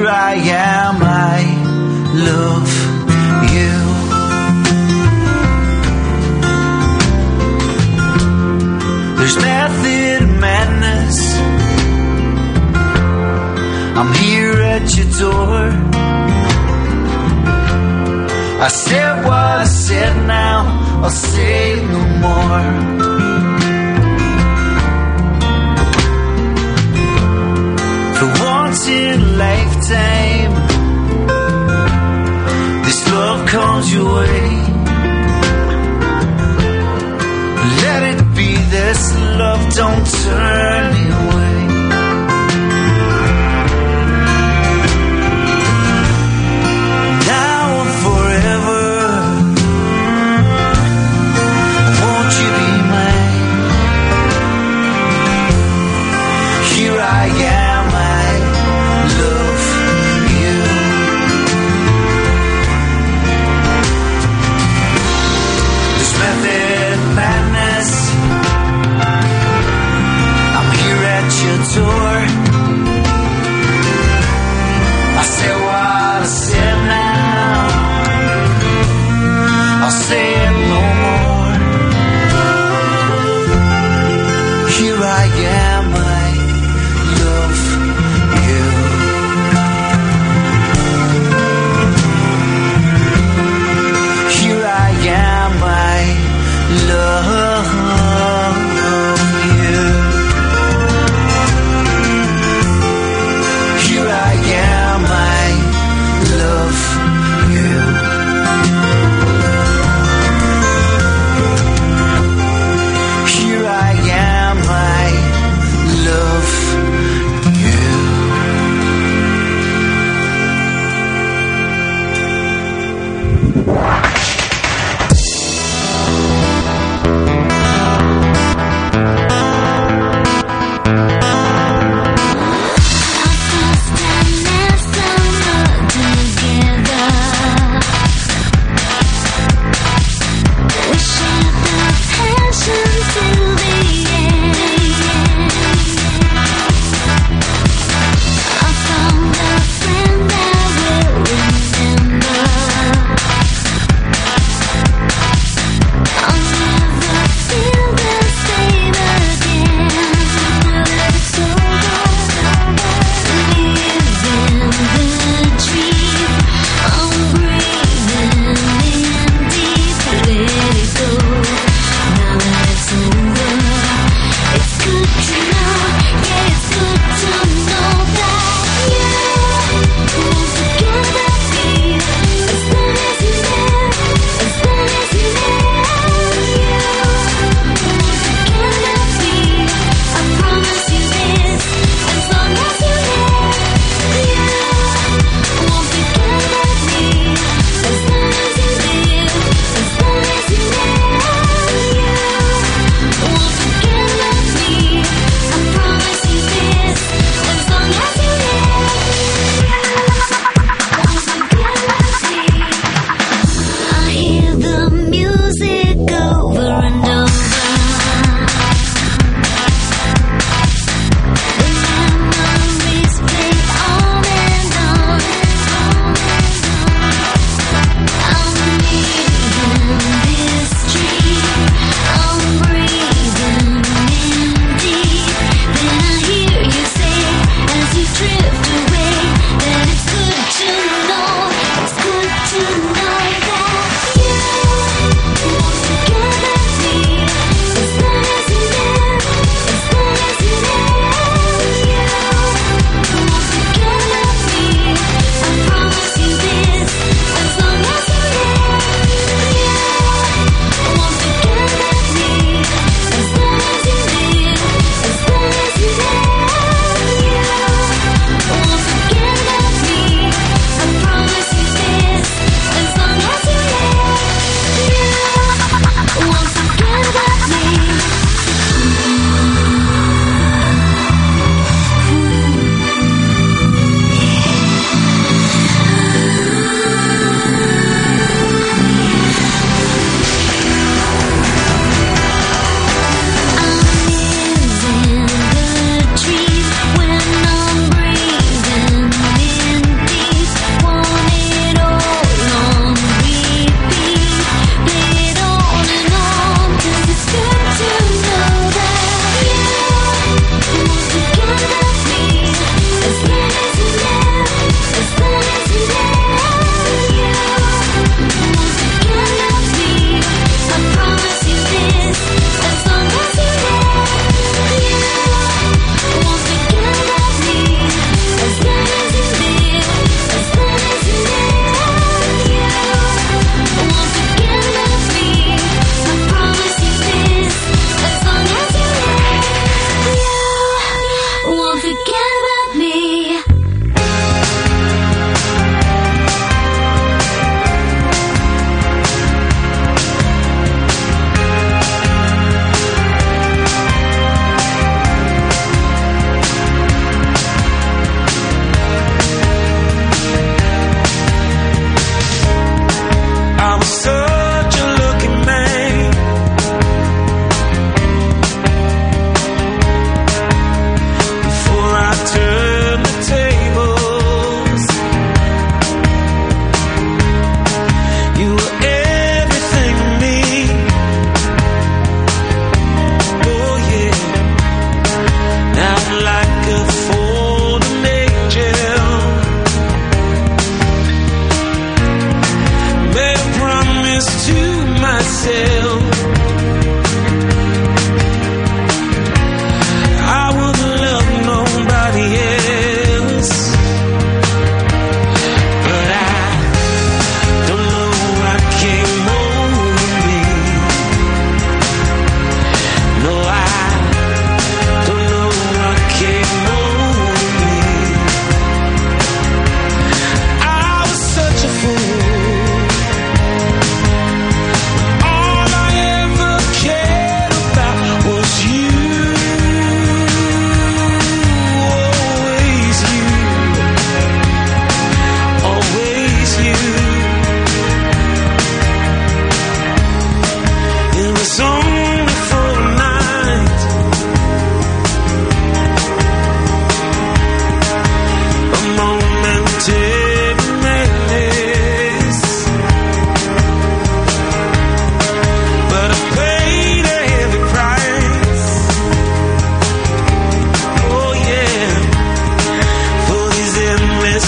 Here I am, I love you. There's method and madness. I'm here at your door. I said what I said, now I'll say no more. For once in a lifetime, this love comes your way. Let it be this love, don't turn me away. Now and forever, won't you be mine? Here I am, I love you. This method madness, I'm here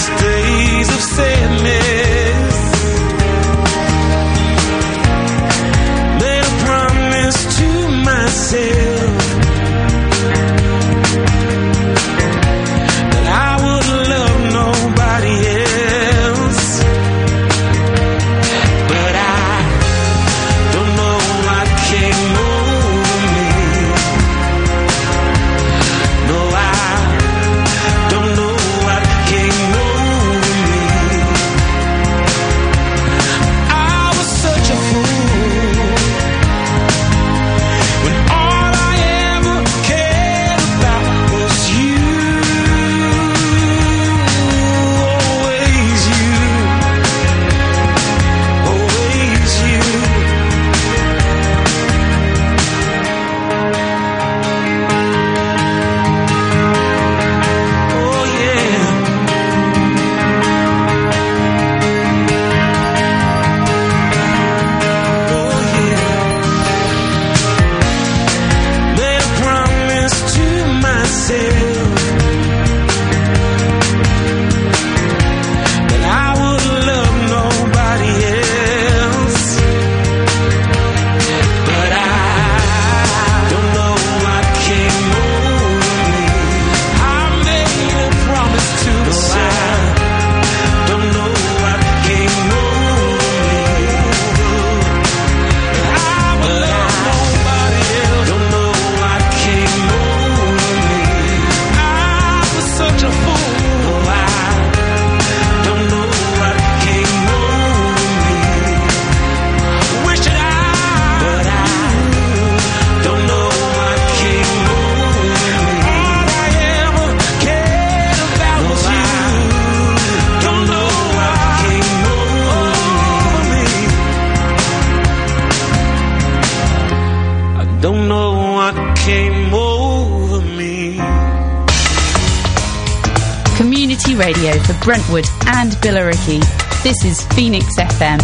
days of sadness. Made a promise to myself that I would love nobody else. But I don't know what came over me. No, I don't know what came over me. I was such a fool when all I ever cared about was you. Always you. Always you. Oh yeah. Oh yeah. Made a promise to myself that I would love nobody else. But I don't know what came over me. I made a promise to myself. Don't know what came over me. I would love nobody else. Don't know what came over me. I was such a fool. No, I don't know what came over me. Wish that but I don't know what came over me. All I ever cared about was you. Don't know what came over me. I don't know what came over me. Community radio for Brentwood and Billericay. This is Phoenix FM.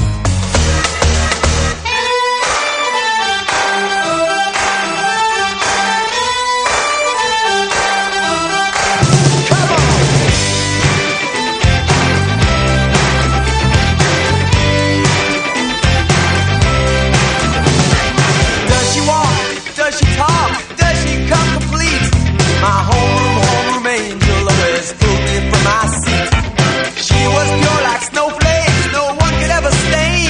Does she walk? Does she talk? Does she come complete? My homeroom angel always pulled me from my seat. She was pure like snowflakes, no one could ever stain.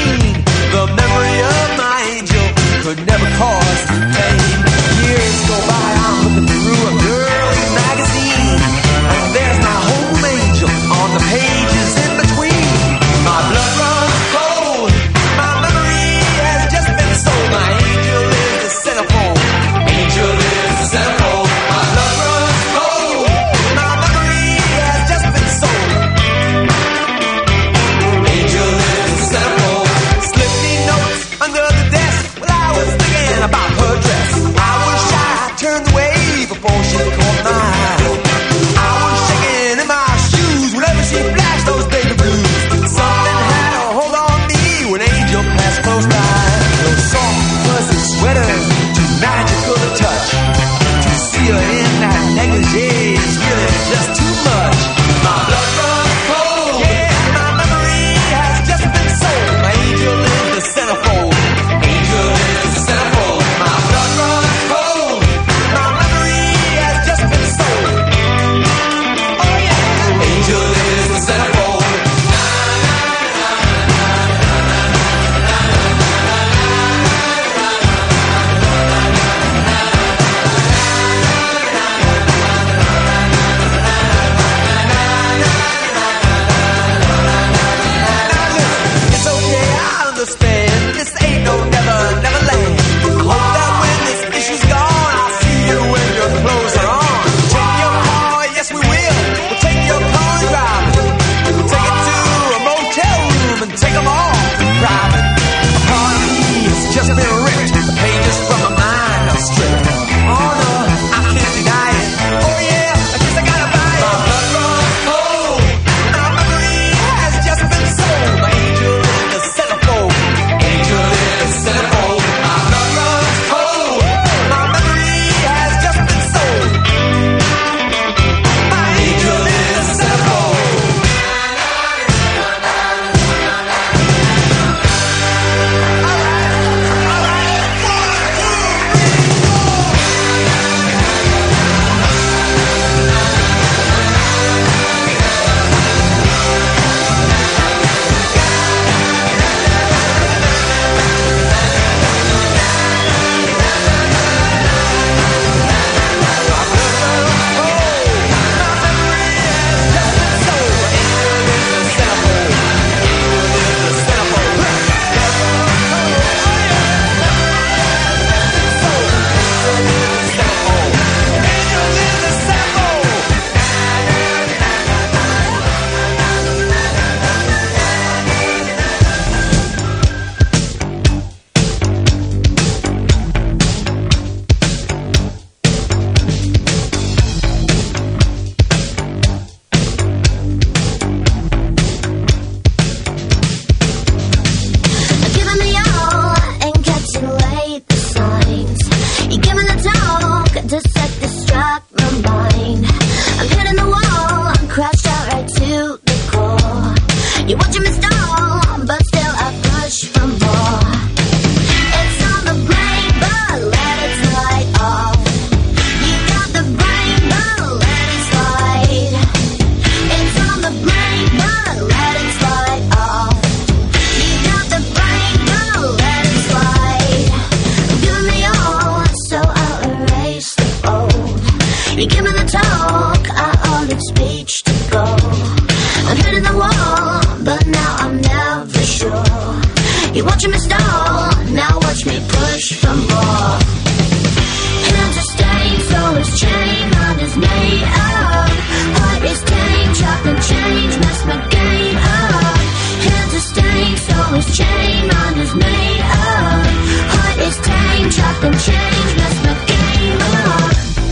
You're watching me stall, but still I push for more. It's on the brain, but let it slide off. You got the brain, but let it slide. It's on the brain, but let it slide off. You got the brain, but let it slide. Give me all, so I'll erase the old. You give me the talk, I ordered speech to go. I'm hitting the wall, but now I'm never sure. You're watching me stall, now watch me push for more. Hands are stained, so is chain, mind is made up. Heart is tame, chocolate change, mess my game up. Hands are stained, so is chain, mind is made up. Heart is tame, chocolate change, mess my game up.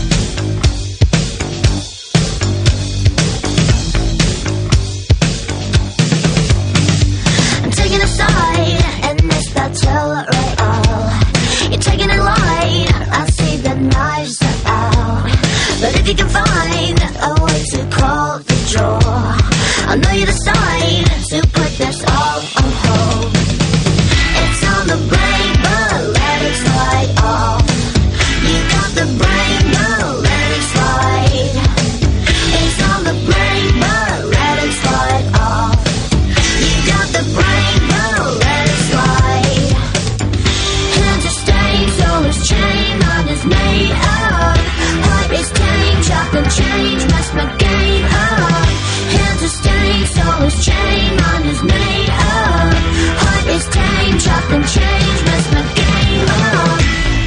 Taking a side, and this battle right all. You're taking it light, I see the knives are out. But if you can find a way to call the draw, I know you decide to put this all on hold. It's on the brain, but let it slide off. You got the brain, but let it slide. It's on the brain, but let it slide off. You got the brain, but let it slide. Hands are stained, so is chain, mind is made up. Heart is tame, chocolate change, mess my game up. Hands are stained, so is chain, mind is made up. Heart is tame, chocolate change, mess my game up.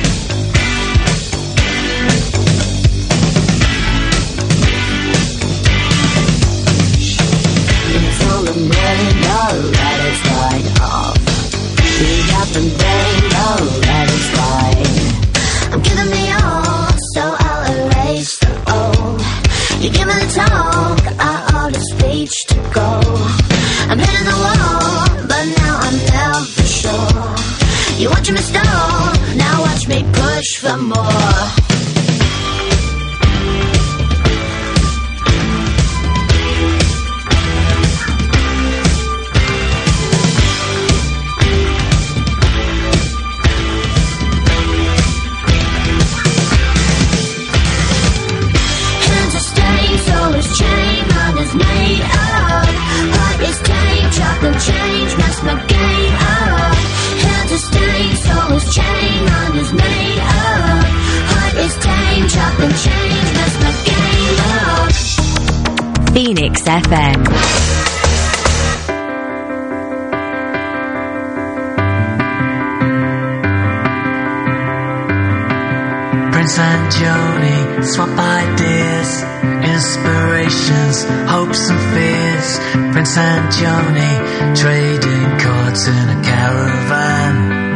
It's on the brain, don't let it slide off. You got the brain, don't let it slide. I'm giving me all, so I'll erase the old. You give me the talk, I order speech to go. I'm hitting the wall, but now I'm never sure. You're watching me stall, now watch me push for more. Chain, mind is made up. Heart is tame, chocolate change, mess my game up. Hands are stained, soul is chain, mind is made up. Heart is tame, chocolate change, mess my game up. Phoenix FM. Prince and Joni swap ideas, inspirations, hopes and fears. Prince and Joni trading cards in a caravan.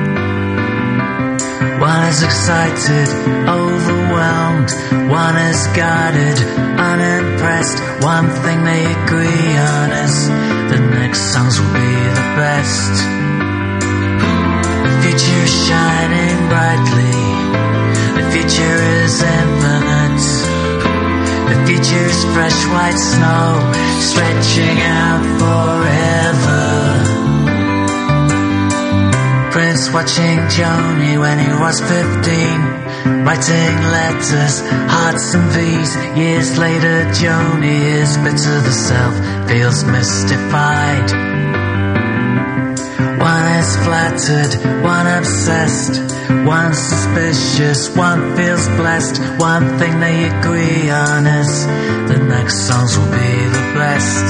One is excited, overwhelmed. One is guarded, unimpressed. One thing they agree on is the next songs will be the best. The future is shining brightly. The future is infinite. The future is fresh white snow, stretching out forever. Prince watching Joni when he was 15, writing letters, hearts and V's. Years later Joni is bitter, the self feels mystified. One is flattered, one obsessed. One suspicious, one feels blessed. One thing they agree on is the next songs will be the best.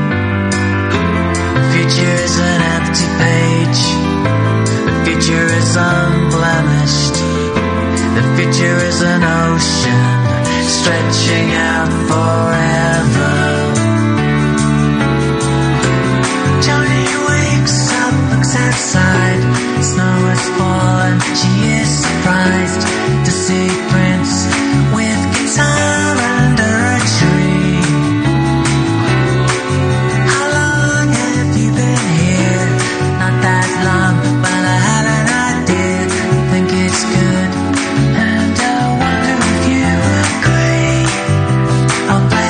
The future is an empty page. The future is unblemished. The future is an ocean stretching out forever. Joni wakes up, looks outside. Snow has fallen, she is surprised to see Prince with guitar under a tree. How long have you been here? Not that long, but I have an idea. I think it's good, and I wonder if you agree. I'll play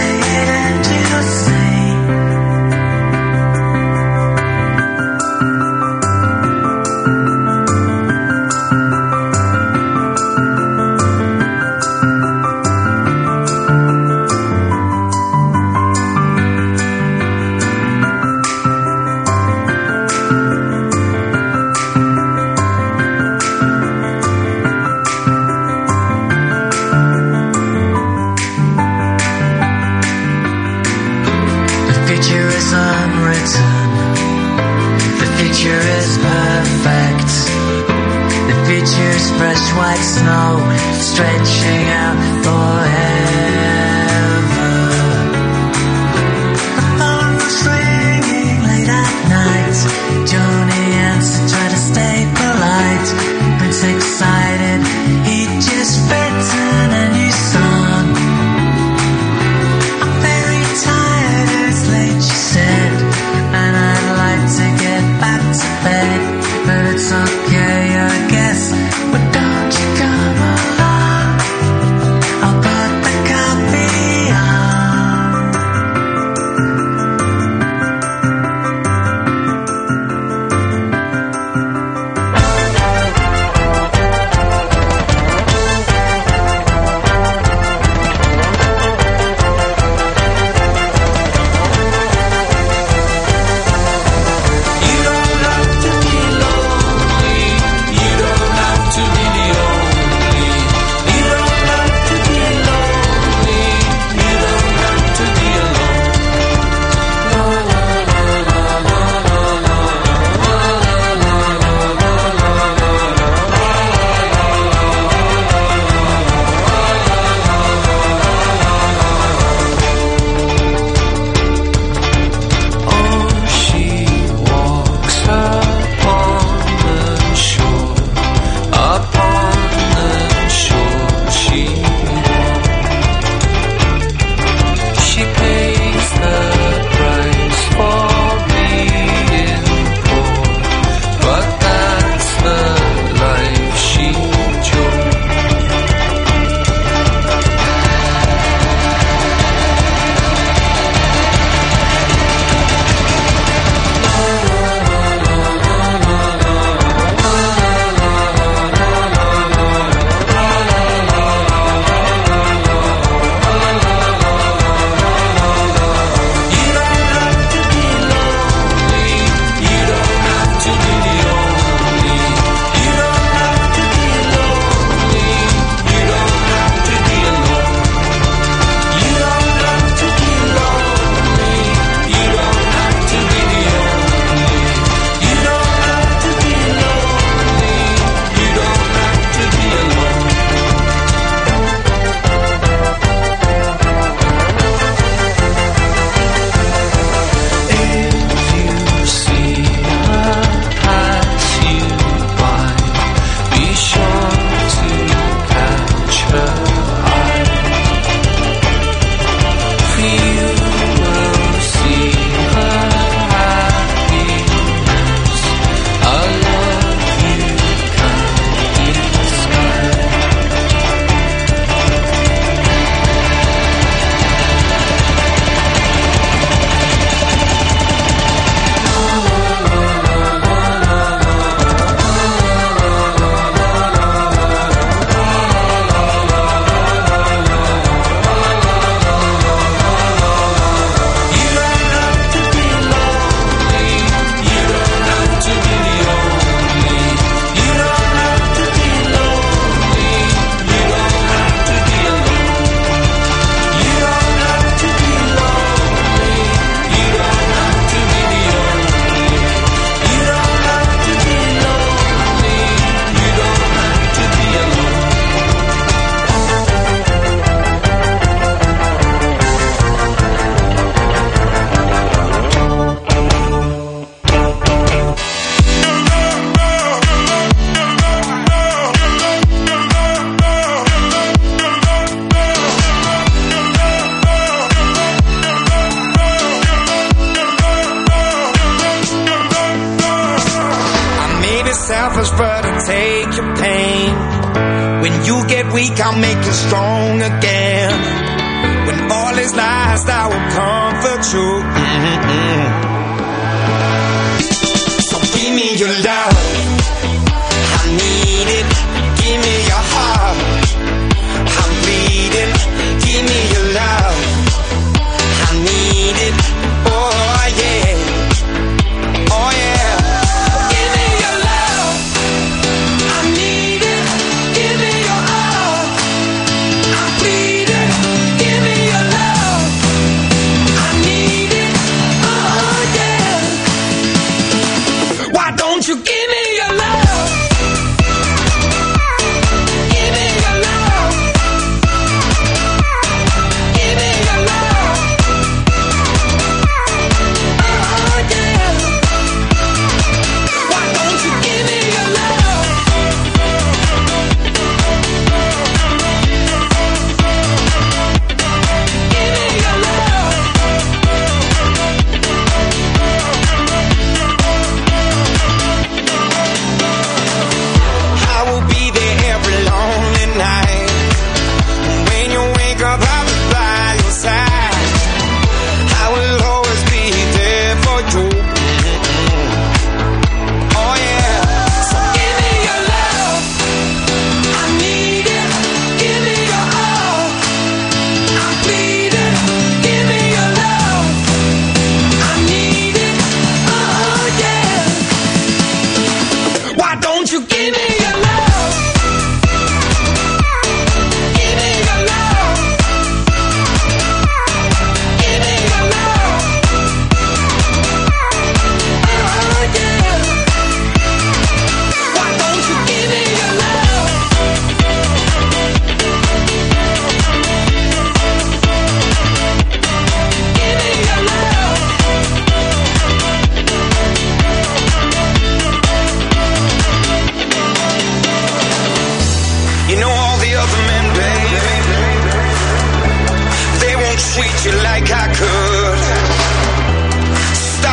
unwritten. The future is perfect. The future is fresh white snow, stretching out forever. The phone was ringing late at night. Johnny answered, tried to stay polite. Prince excited, he'd just written a new song. I'm very tired, it's late, she said, and I'd like to get back to bed, but it's okay, I guess. But don't you come along, I'll put the coffee on. selfish, but I'll take your pain. When you get weak, I'll make you strong again. When all is lost, I will comfort you. So give me your love, I need it. Give me your heart, I'm bleeding. Give me your love, I need it. Oh yeah, oh yeah. Give me your love, I need it. Give me your all, I'm bleeding. Give me your love, I need it. Oh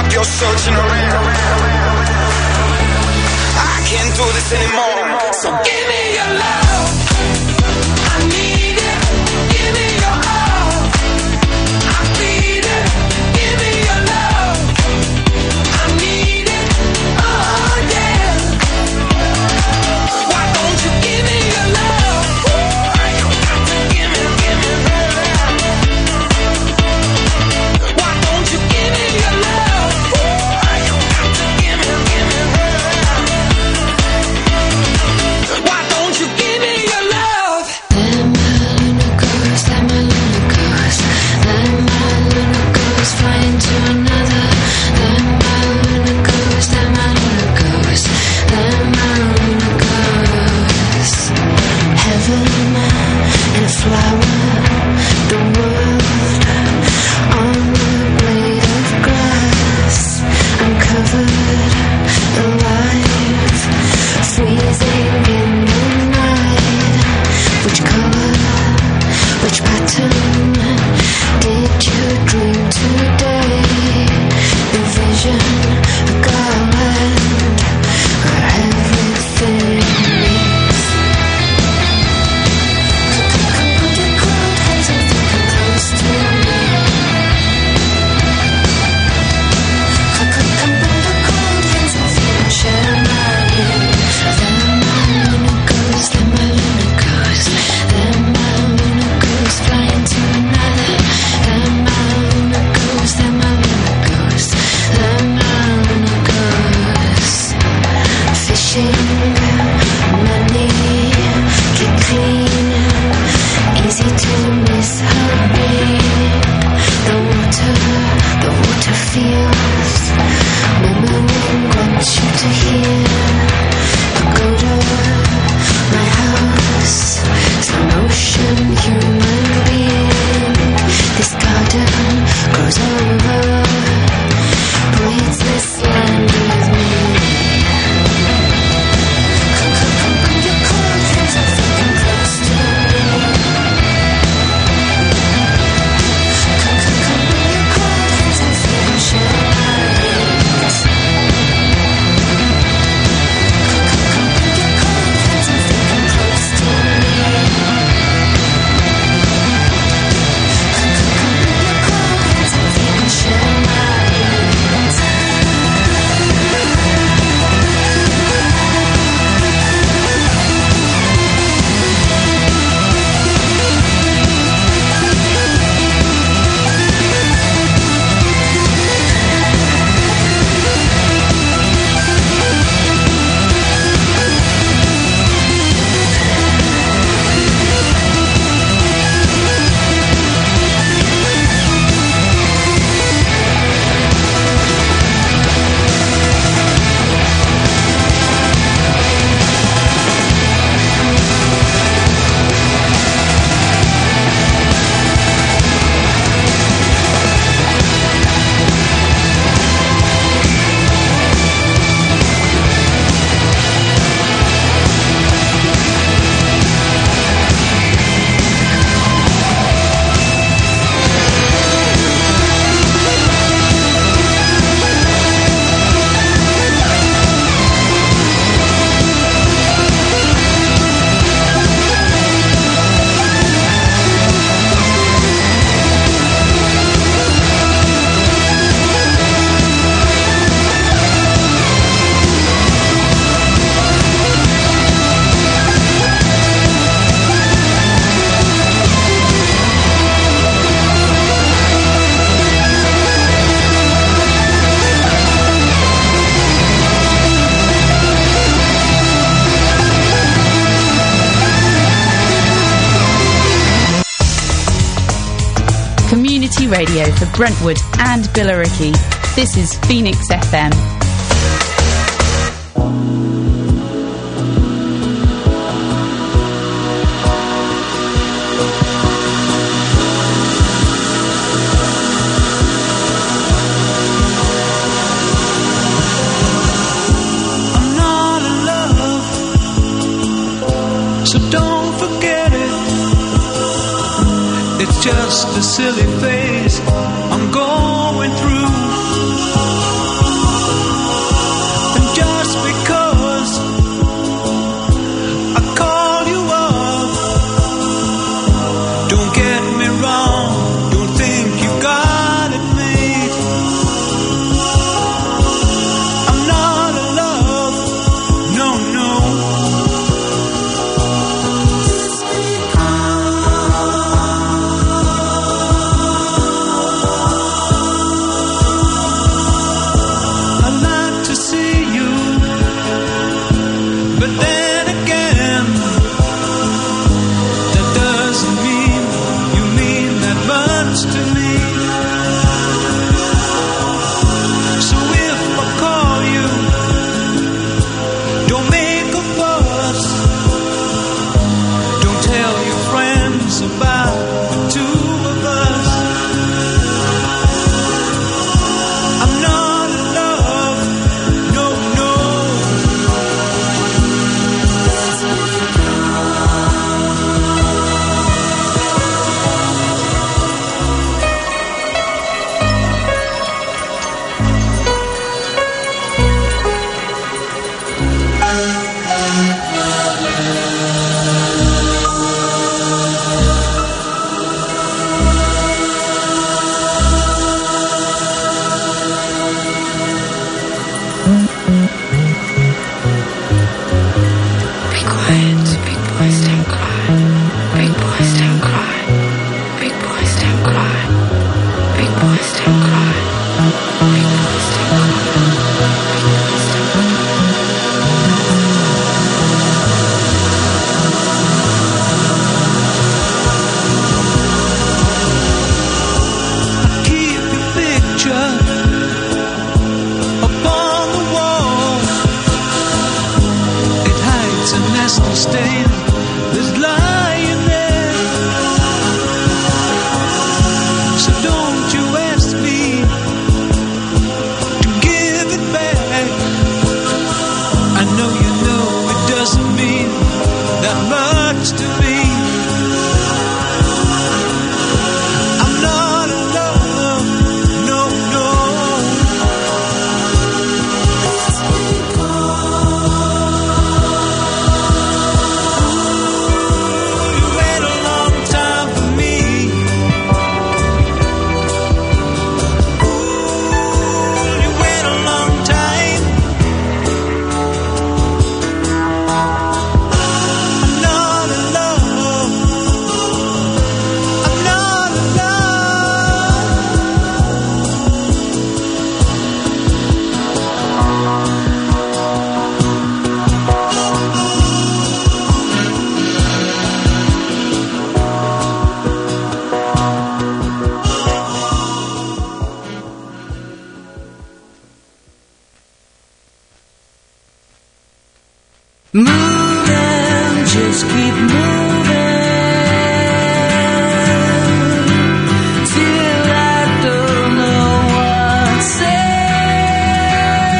stop your searching around. I can't do this anymore. So give me your love. I need it. Give me your all. I need it. Give me your love. I need it. Oh yeah. Why don't you give me your love? Why you got to give me love? Why don't you give me your love? Why you got to give me love? Why don't you give me your love? Let my luna goes, let my luna goes, let my luna goes flying to another. Let my luna goes, let my luna goes, let my luna goes. Heaven and a flower, the world on the blade of grass. I'm covered alive, freezing in the night. Which color, which pattern did you dream today? The vision, a garland, where everything meets. Come put your cold hands and think close to me. Come put your cold hands and feel share my needs. Then my luna goes, then my luna goes, then my luna goes flying to another. Then my luna goes, then my luna goes, then my luna goes. Fishing, money, get clean, easy to miss her beam. The water feels, murmuring wants you to hear. Pagoda, my house, some ocean human being. This garden grows over, breathes this land with me. Come put your cold hands and think close to me. Come put your cold hands and feel share my needs. Come put your cold hands and think close to me. Come put your cold hands and feel share my needs. Community radio for Brentwood and Billericay. This is Phoenix FM. I'm not in love, so don't forget it. It's just a silly phase I'm going through. Moving, just keep moving till I don't know what to say.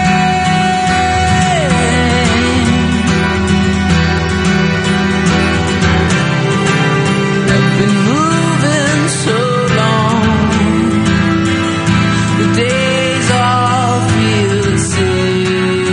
I've been moving so long, the days all feel the same.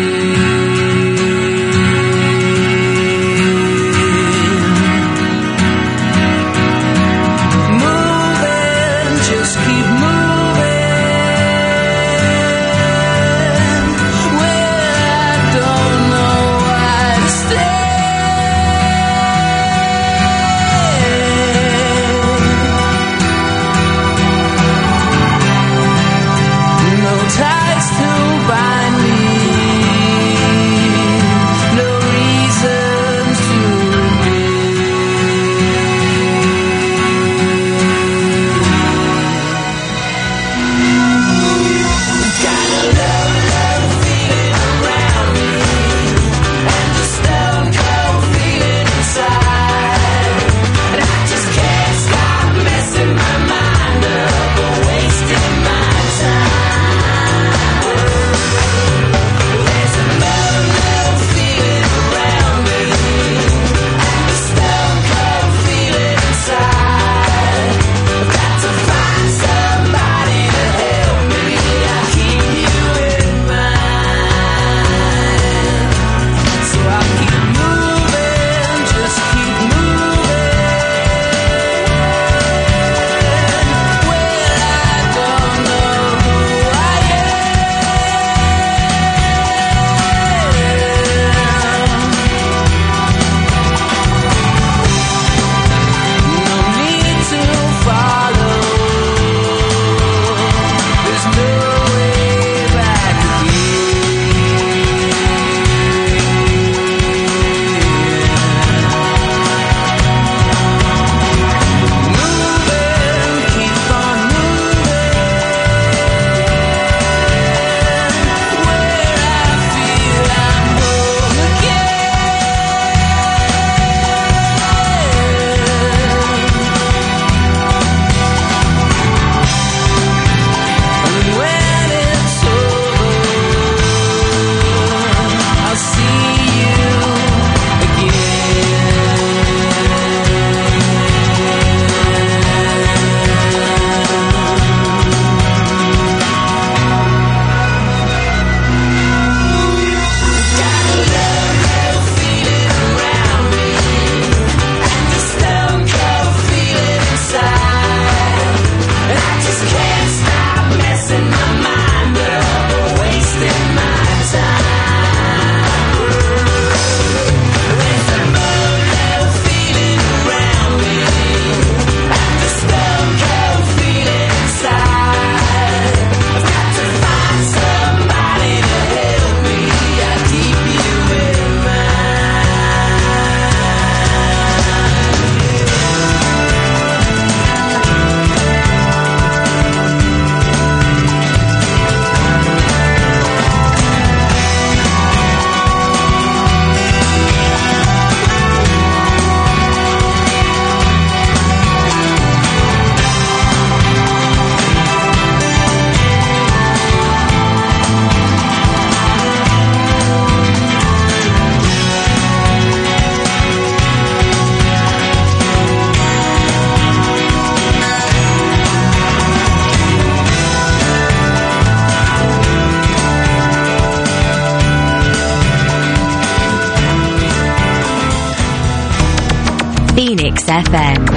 Phoenix FM.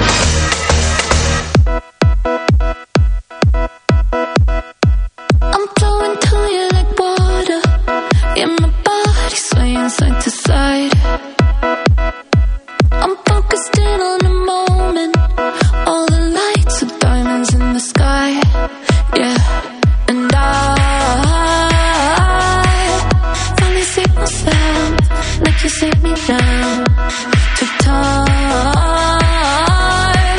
I'm flowing to you like water. Yeah, my body swaying side to side. I'm focused in on the moment. All the lights are diamonds in the sky. Yeah, and I finally see myself like you see me now. Took time.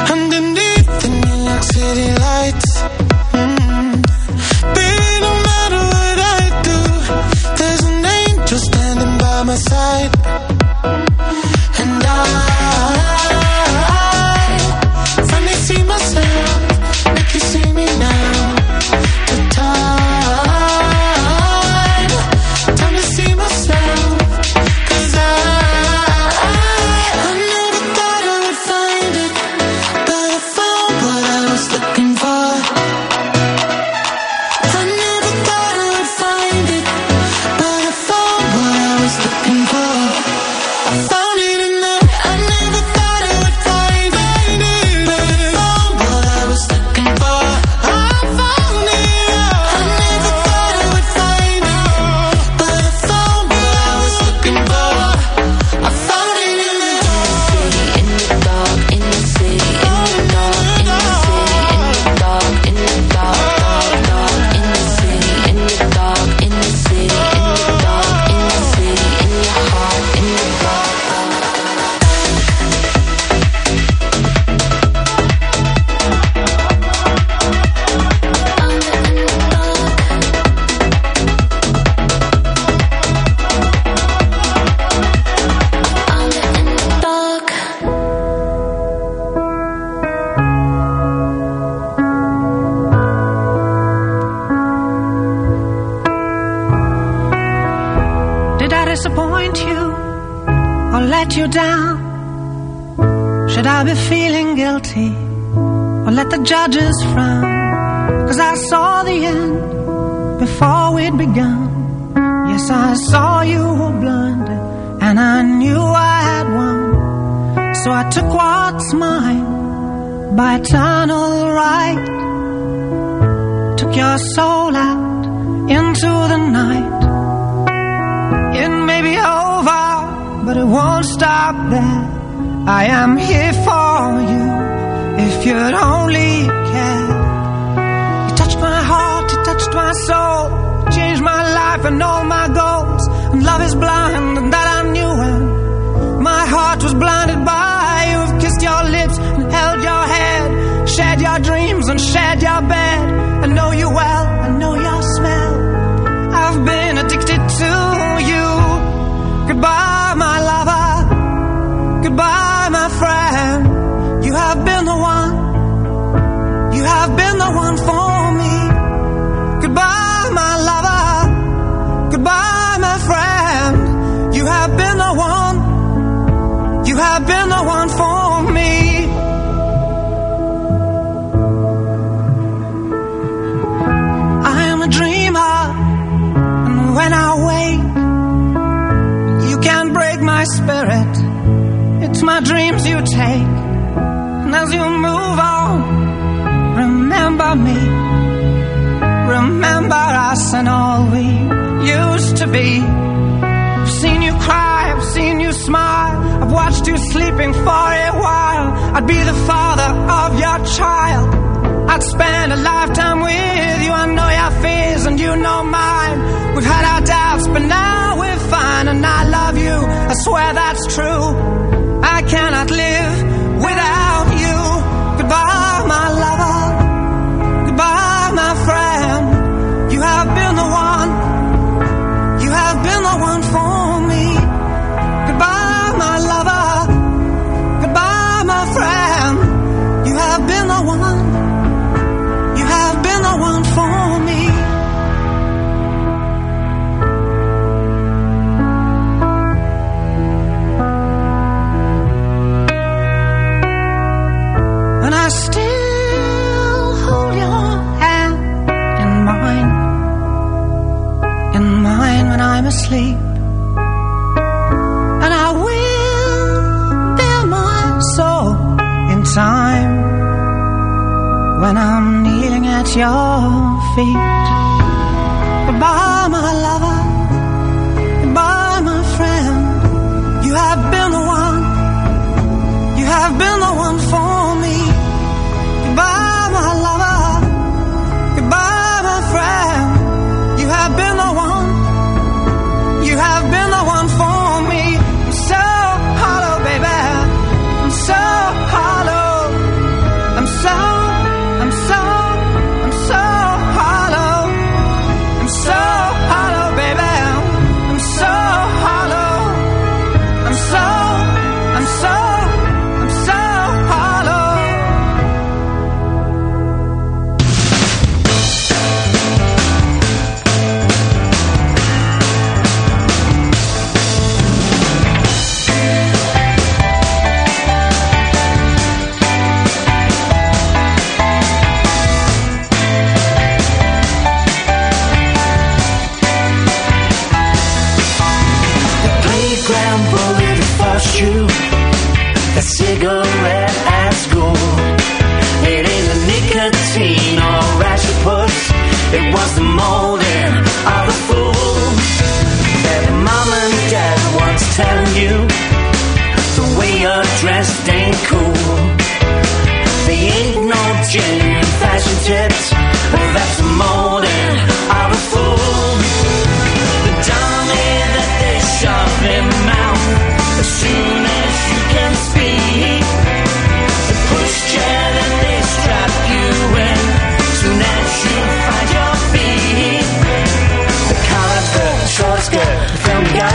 underneath the New York City lights. Baby, no matter what I do, there's an angel standing by my side. And I finally see myself, make you see me now. The time to see myself. 'Cause I never thought I would find it, but I found what I was looking for. I never thought I would find it, but I found what I was looking for. I found it in there. I never thought I would find it, but I found what I was looking for. I found it. I never thought I would find it, but I found what I was looking for. I found it in there. In the dark, in the city, in the dark, in the city, in the dark, in the dark, dark, in the city, in the dark, in the city, in the dark, in the city, in your heart, in the dark. Did I disappoint you or let you down? Should I be feeling guilty or let the judges frown? 'Cause I saw the end before we'd begun. Yes, I saw you were blinded and I knew I had won. So I took what's mine by eternal right. Took your soul out into the night. It may be over, but it won't stop there. I am here for you, if you'd only care. You touched my heart, you touched my soul, changed my life and all my goals. And love is blind, and that I knew when my heart was blinded by you. I've kissed your lips and held your head, shared your dreams and shared your bed. I know you well, I know your smell. I've been addicted to you. Goodbye, my lover. Goodbye, my friend. You have been the one. You have been the one for me. Goodbye, my lover. Goodbye, my friend. You have been the one. You have been the one for me. I am a dreamer, and when I wake, you can't break my spirit. It's my dreams you take. And as you move on, remember me. Remember us and all we used to be. I've seen you cry, I've seen you smile. I've watched you sleeping for a while. I'd be the father of your child. I'd spend a lifetime with you. I know your fears and you know mine. We've had our doubts, but now we're fine. And I love you, I swear that's true. I cannot live without you. Goodbye, my lover. Goodbye, my friend. You have been the one. You have been the one for me. Goodbye, my lover. Goodbye, my friend. You have been the one. You have been the one for me. And I still hold your hand in mine when I'm asleep. And I will bear my soul in time when I'm kneeling at your feet. Goodbye, my lover. Goodbye, my friend. You have been the one. You have been the one for me. Goodbye, my lover. Goodbye, my friend. You have been the one. You have been the one for me. I'm so hollow, baby. I'm so hollow.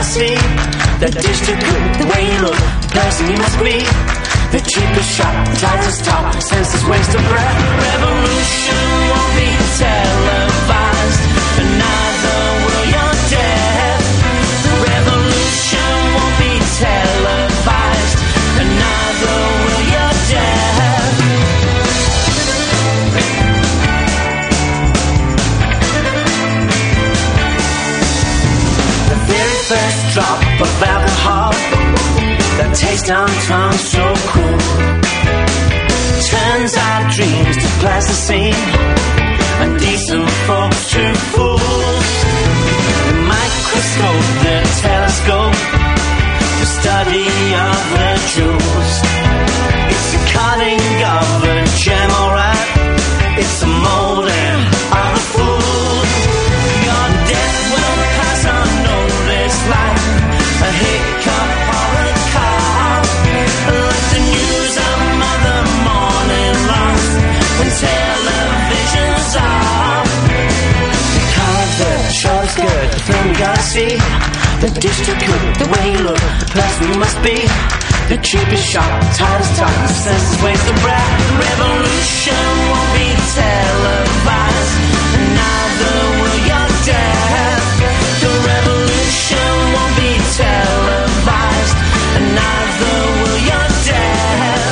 see. The dish too good, the way you look, the person you must be. The cheapest shot, the tightest top, senseless waste of breath. Revolution won't be televised, but neither will your death. The revolution won't be televised, but neither will your death. The very first drop of alcohol, that taste on tongue so cool, turns our dreams to plasticine and decent folks to fools. The microscope, the telescope, the study of the jewels. It's a cutting of a gem, alright. It's a molding of a fool. Your death will pass unnoticed like a hiccup or a cough, like the news of Mother Morning lost when television's off. The color, the show's good, the film you gotta see. The dish too good, the way you look, the person you must be. The cheapest shot, the tightest top, the senseless waste of breath. The revolution won't be televised, and neither will your death. The revolution won't be televised, and neither will your death.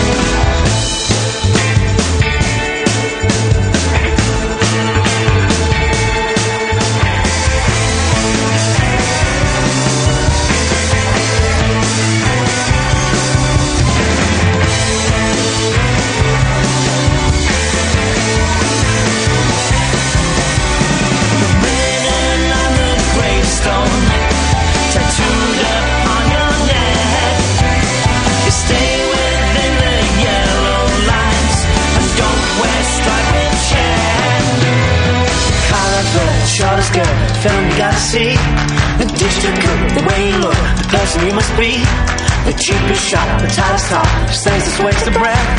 Tattooed upon your neck, you stay within the yellow lines and don't wear striped check. Collar good, short is good, the film you gotta see. The dish too good, the way you look, the person you must be. The cheapest shot, the tightest top, just says this waste of breath.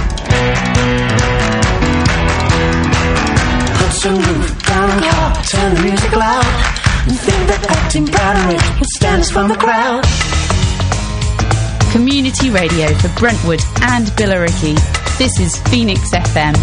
Put some roof down the car, turn the music loud, and think that acting proud and rich will stand us from the crowd. Community radio for Brentwood and Billericay. This is Phoenix FM.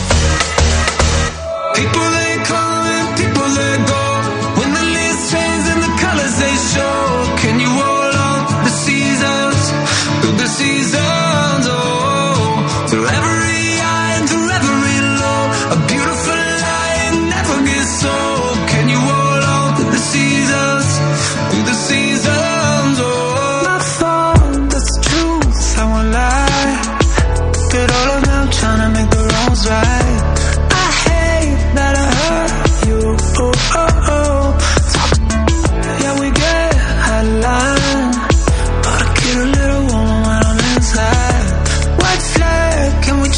People they come and people they go. When the leaves change and the colors they show. Can you hold on the seasons? Through the seasons, oh. Through every high and through every low. A beautiful light never gets old. Can you hold on to the seasons? Through the seasons, oh. I thought that's the truth, I won't lie. Get all of them trying to make the wrongs right. I hate that I hurt you, oh, oh, oh. Yeah, we get out of line, but I get a little warm when I'm inside. White flag, can we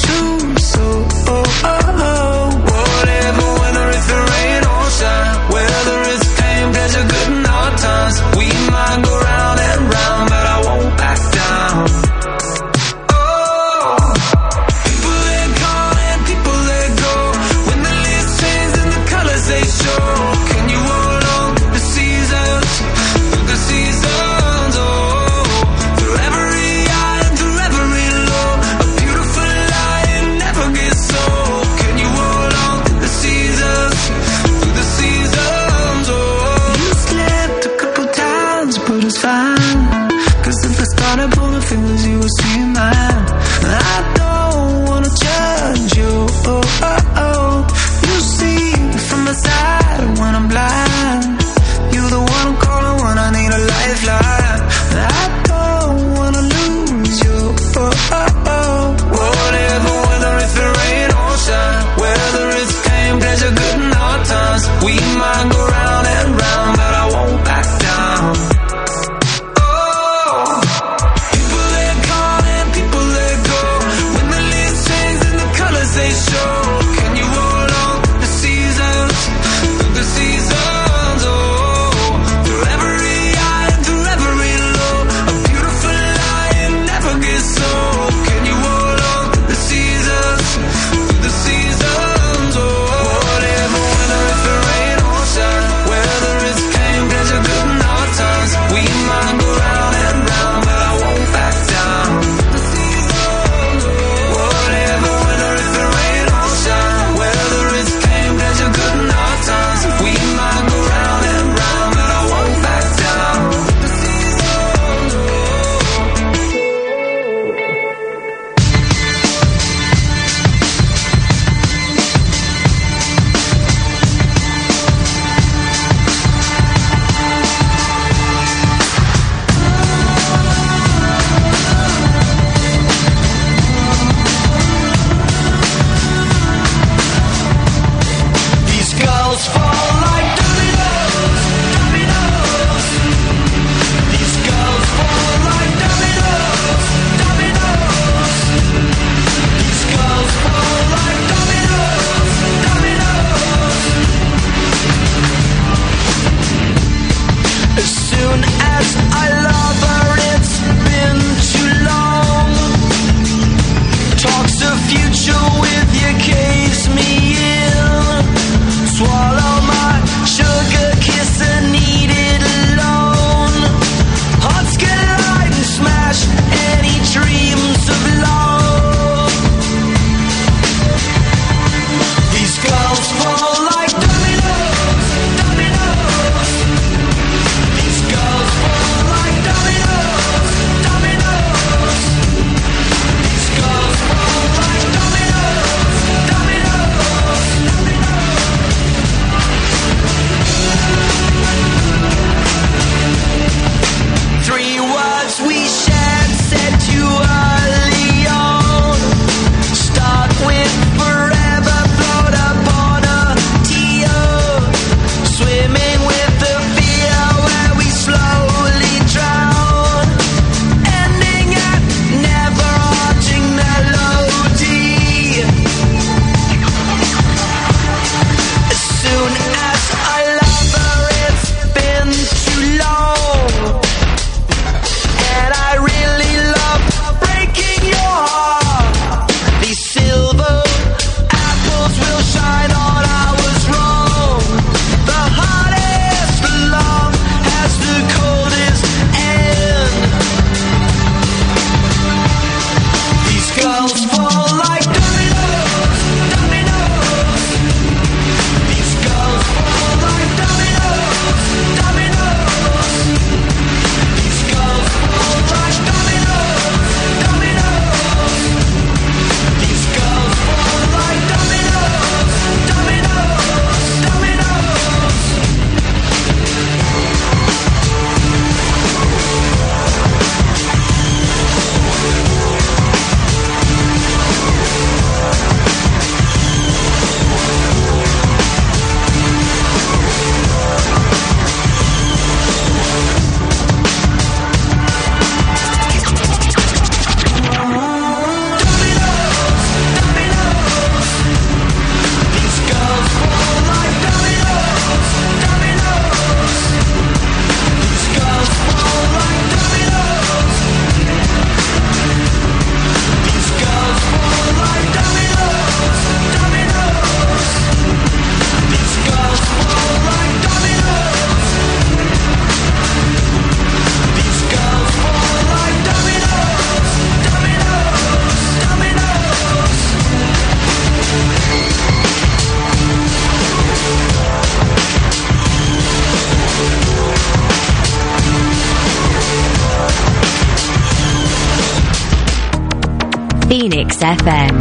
Phoenix FM.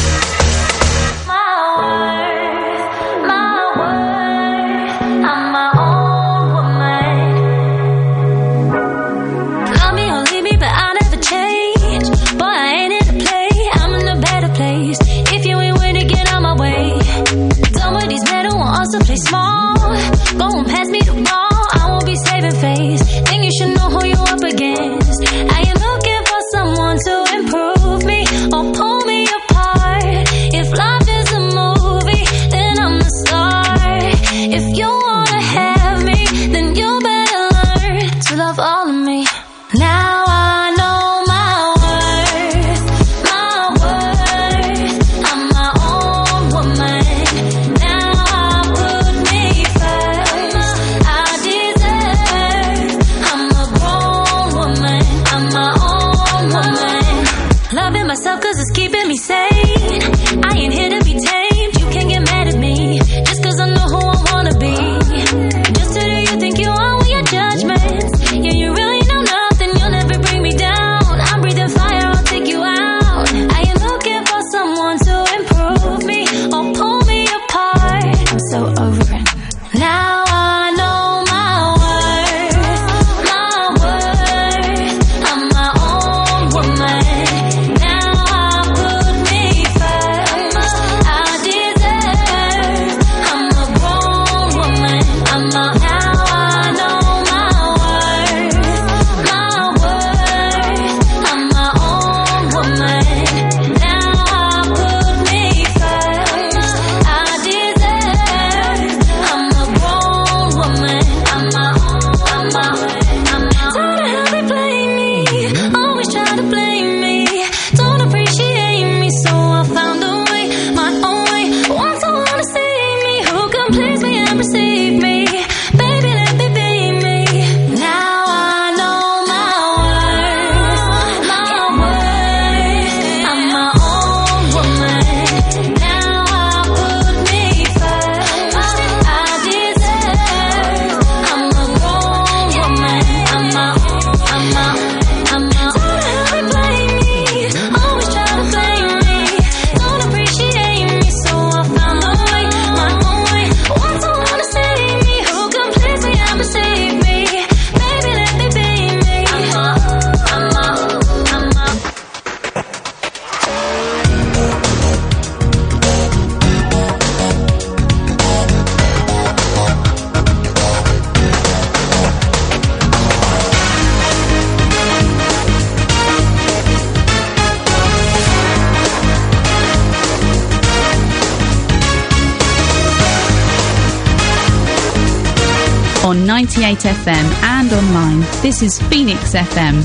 On 98 FM and online, this is Phoenix FM.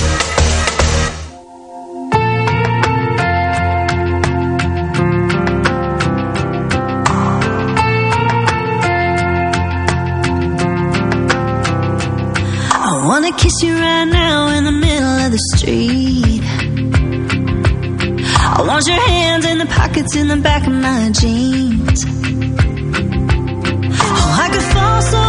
I wanna kiss you right now in the middle of the street. I want your hands in the pockets in the back of my jeans. Oh, I could fall so